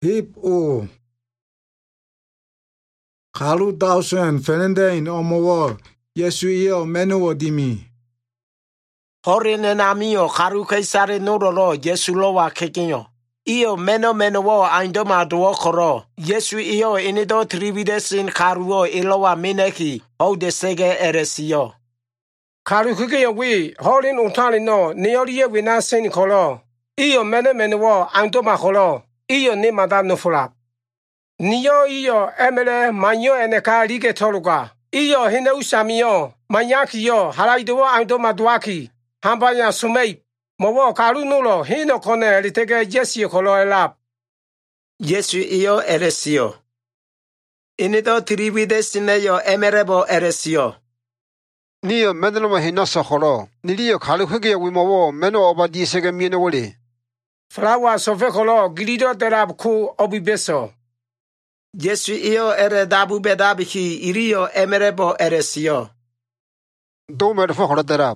Hip o Kalu Dawson Fernandain Omowo Yesu iyo Menuo Dimi. Horine namio karu kaisare nororo Yesu lowa kekinyo. Iyo meno wo aindoma duo koro. Yesu iyo inido trividesin karuo ilowa mineki hode sege eresio. Karu kukiyo wi horin untali no nioriye wina sin kolo. Iyo meno wo aindoma kolo. Iyo ni mada nufula. Niyo iyo emele manyo eneka lige toluga. Iyo hine usamiyo manyaki yo haraido aindoma duaki. Hambanya sumei. Mowo karu nulo hino kone elitege Yesu kolo elap. Yesu iyo eresio. Inido trividesine yo emerebo eresio. Niyo meneloma hinasa kolo. Niliyo kalu kukiyo wimowo meno obadi sege mieno wole. Flawa sofe kolo gilido terab ku obibeso. Yesu iyo eredabu bedabiki iriyo emerebo eresio. Dome fo kolo terab.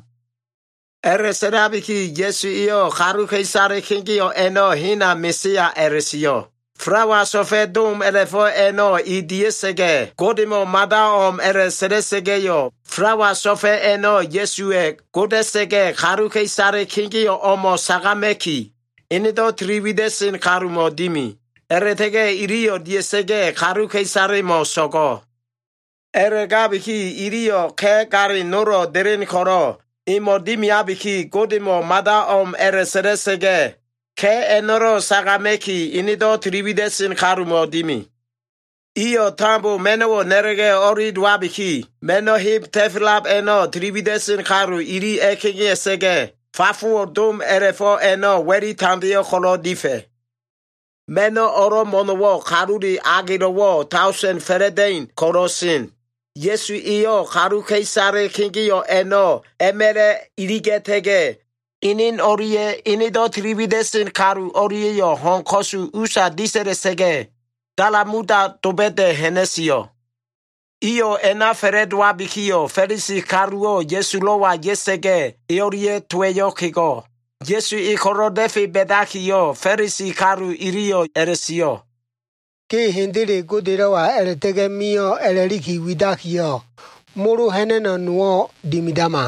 Ereserabiki Yesu iyo karu kaisare kingiyo eno hina mesia eresio. Frawa sofe dum elefo eno idiesege. Godimo madaom ereseresegeyo. Frawa sofe eno Yesue godesege karu kaisare kingiyo omo sagameki. Inido trividesin karumo dimi. Eretege iriyo diesege karu kaisare mo sogo. Eregabiki iriyo ke gari nuro derin koro. Imodimi abiki godimo madaom ereseresege. Ke enoro sagameki inido trividesin karumo dimi. Iyo tambu menowo nerege oridwabiki. Meno hip tefilab eno trividesin karu iri ekingi esege. Fafu dum erefo eno weri tandio kolo dife. Meno oro monowo karuri agirowo tausen feredein korosin. Yesu iyo karu kaisare kingiyo eno emere irigetege. Inin orie inido trividesin karu orie yo honkosu usa diseresege. Dalamuda dobede henesio. Iyo ena feredwa bikiyo ferisi karuo Yesu lowa yesege iorie tueyo kigo. Yesu ikorodefi bedakiyo ferisi karu iriyo eresio. Ke hindire goderawa eretege mio eleriki widakiyo. Muru henena nuo dimidama.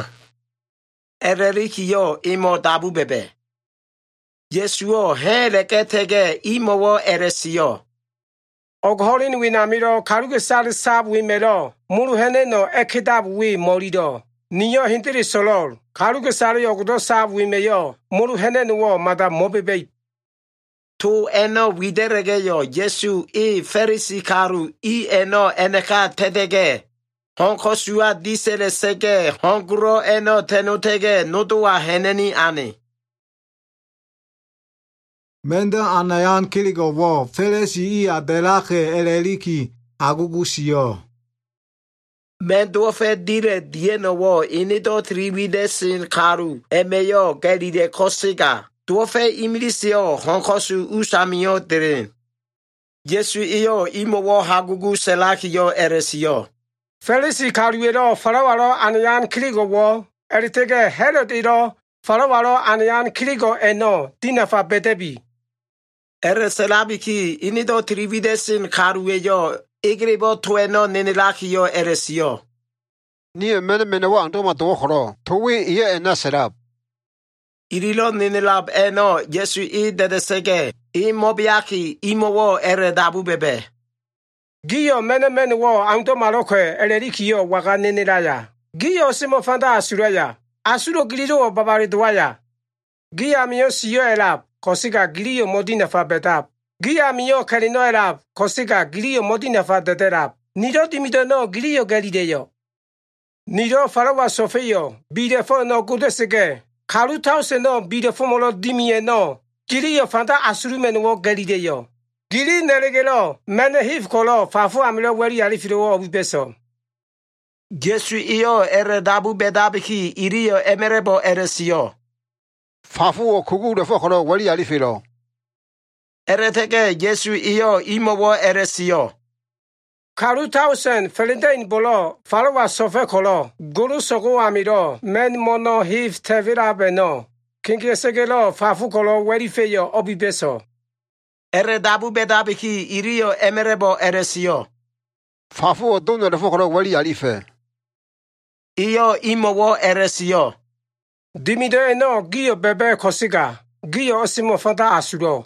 Ererikiyo imo dabu bebe. Yesuo heleketege imowo eresio. Oghorin winamiro karuge sal sab wimero. Muru heneno ekidab wi morido. Niyo hindiri solor. Karuge sal yogdo sab wimeyo. Muru heneno wo mada mobebe. Tu eno wideregeyo Yesu ferisi karu eno eneka tedege. Honkosua diseresege hongro eno tenotege nodua heneni ane. Menda anayan kiligo wo Felesi i adelake eleliki agugusio. Mendofe dire dieno wo inido trividesin karu emeyo gelide kosiga. Duofe imilisio honkosu usamio dirin. Yesu iyo imowo hagugu selakiyo eresio. Felisi karuero farawaro anayan kiligo wo. Eritege Herod iro farawaro anayan kiligo eno dinafa bedebi. Ereselabiki inido trividesin karueyo igribo tueno ninilakiyo eresio. Niyo meno wa andoma duo kolo. Tuwi iya ena serab. Irilo ninilab eno Yesu dedesege mobiaki imowo eredabu bebe. Giyo meno wo andoma lokwe elerikiyo waga ninilaya. Giyo simofanda asuraya. Asuro gilido babari duaya. Giya miyo siyo elab. Kosiga giliyo modina fa betap. Giya miyo kalino elab. Kosiga giliyo modina fa deterap. Nido dimidono giliyo galideyo. Nido farawa sofeyo. Bidefo no gudesege. Karu tause no bidefo molo dimiye no. Giliyo fanda asurumen wo galideyo. Gili neregelo. Mene hif kolo. Fafu amilo weri alifiro wo obibeso. Yesu iyo eredabu bedabiki iriyo emerebo eresio. Fafu o kugu fo kolo wali alifilo. Eretege Yesu iyo imowo eresio. Karu tausen felindein bolo farawa sofe kolo. Guru sogo amiro men mono hif tevira beno. Kinki segelo fafu kolo weri feyo obibeso. Eredabu bedabiki irio emerebo eresio. Fafu dono de fokoro wali alife. Iyo imowo eresio. Dimide eno giyo bebe kosiga. Giyo osimo fanda asuro.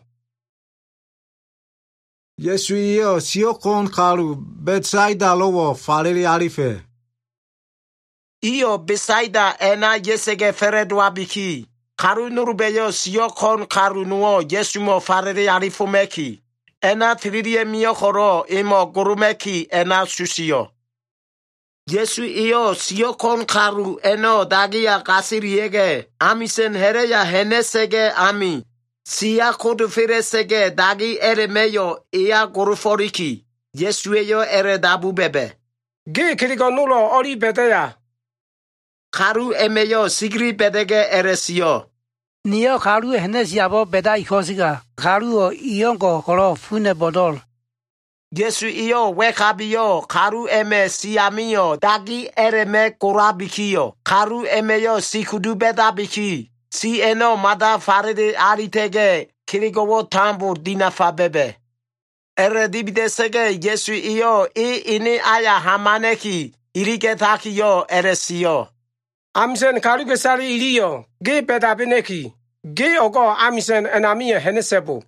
Yesu iyo sio kon karu Betsaida lowo fariri alife. Iyo besaida ena yesege feredwa biki. Karu nurubeyo sio kon karu nuo Yesu mo fariri alifumeki. Ena tiririe miyo koro imo gurumeki ena susio. Yesu iyo sio kon karu eno dagia kasiriege. Amisen hereya henesege ami. Siya kodufiresege dagi eremeyo iya guruforiki. Yesu iyo eredabu bebe. Gi kirigo nulo ori bedeya. Karu emeyo sigri bedege eresio. Niyo karu henesiabo beda ikosiga. Karu o iyongo koro fune bodol. Yesu iyo wekabiyo karu eme siyamiyo dagi ereme korabikiyo. Karu emeyo sikudu bedabiki. Si eno mada faride aritege kirigowo tambo dinafa bebe. Eredibidesege Yesu iyo ini aya hamaneki irigetakiyo eresio. Amisen karu kesari iliyo. Gi bedabineki. Gi ogo amisen enamiyo henesebo.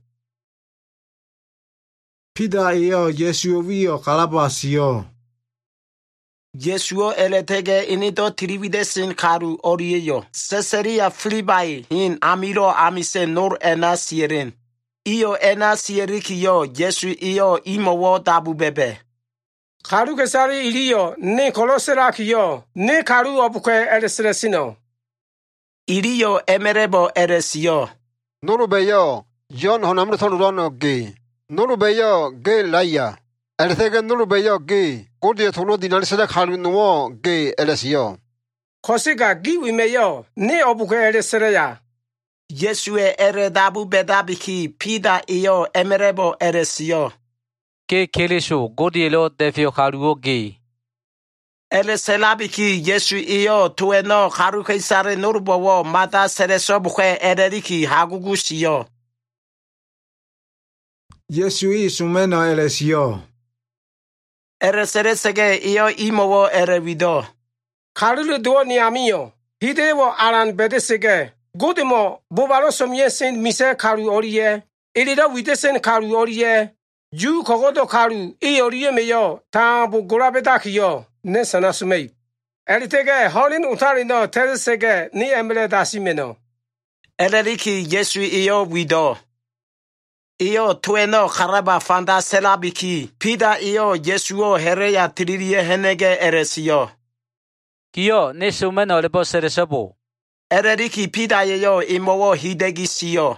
Pida iyo Yesu viyo kalabasio. Yesuo eletege inito tirividesin karu orieyo. Seseria flibai hin amiro amisen nor ena sierin. Iyo ena sierikiyo Yesu iyo imowo dabu bebe. Karu kesari iliyo ne koloserakiyo. Ne karu obuke eresresino. Iriyo emerebo eresio. Nurubeyo John honamru thonurono ge. Nurubeyo ge laya. Eretege nurubeyo ge. Kodi thono dinalisada khalu nuo ge elesio. Kosiga gi wimeyo ne obuke eresreya. Yesue eredabu bedabiki pida iyo emerebo eresio. Ke kelesho godielo defio khaluo ge. Eleselabiki Yesu iyo tueno karu kaisare nurubowo mata sereso buke ereriki hagugusiyo. Yesu isumeno elesio. Ereseresege iyo imowo erevido. Karu duo ni amiyo. Hidewo aran bedesege. Godimo bobalo somye sen mise karu oriye. Elida widesen karu oriye. Ju kogodo karu i oriye meyo. Tambu gurabedakiyo. Ne sana sumei. Elitege holin utarino teresege ni emele dasimeno. Ereriki Yesu iyo wido. Iyo tueno karaba fanda selabiki. Pida iyo Yesuo hereya tiririe henege eresio. Kiyo ne sumeno lebo seresabo. Ereriki pida iyo imowo hidegisiyo.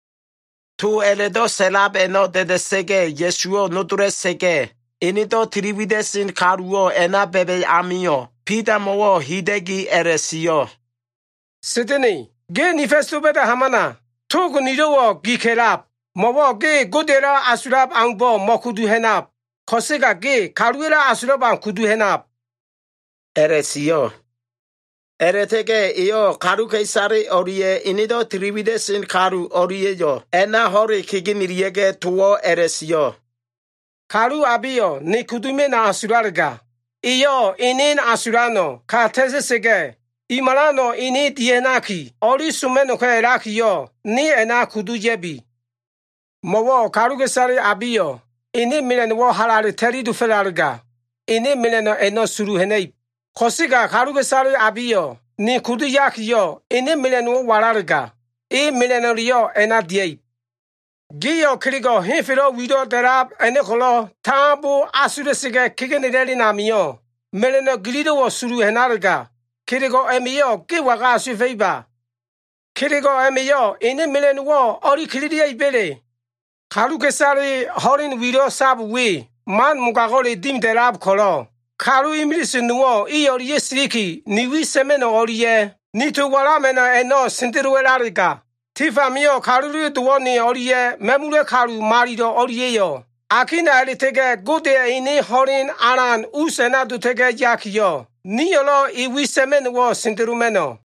Tu eledo selab eno dedesege Yesuo nuturesege. Inito tirividesin karuo ena bebe amiyo. Pida mowo hidegi eresio. Sidini. Ge nifestu beda hamana. Tugu nidowo gikelab. Mowo ge godera asurab angbo mokudu henab. Kosiga ge karuera asurab ang kudu henab. Eresio. Eretege iyo karu kaisari oriye inido tirividesin karu oriye yo. Ena hori kiginiriege tuwo eresio. Karu abiyo ni kudume na asurarga. Iyo inin asurano ka tesesege. Imarano ini dienaki. Ori sumeno ke erakiyo ni ena kudu yebi. Mowo karu kesari abiyo. Ini milenwo halari teridu felarga. Ini mileno eno suru henei. Kosiga karu kesari abiyo. Ni kudu yakiyo. Ini milenwo walarga. I mileno riyo ena diei. Giyo kirigo hinfiro wido derab ene kolo tambu asuresige kigenireli namiyo. Meleno gilido wo suru henarga. Kirigo emiyo kiwaga asufeiba. Kirigo emiyo ine meleno wo ori kilidia ibele. Karu kesari horin wido sabu we. Man mugagole dim derab kolo. Karu imilisi nuwo i ori yesriki niwi semeno oriye. Nitu warameno eno sintiruelariga. Tifa miyo karu duwoni oriye memure karu marido oriyeyo. Akina elitege gode ini horin aran usena dutege yakiyo. Niyolo iwi semen wo sintirumeno.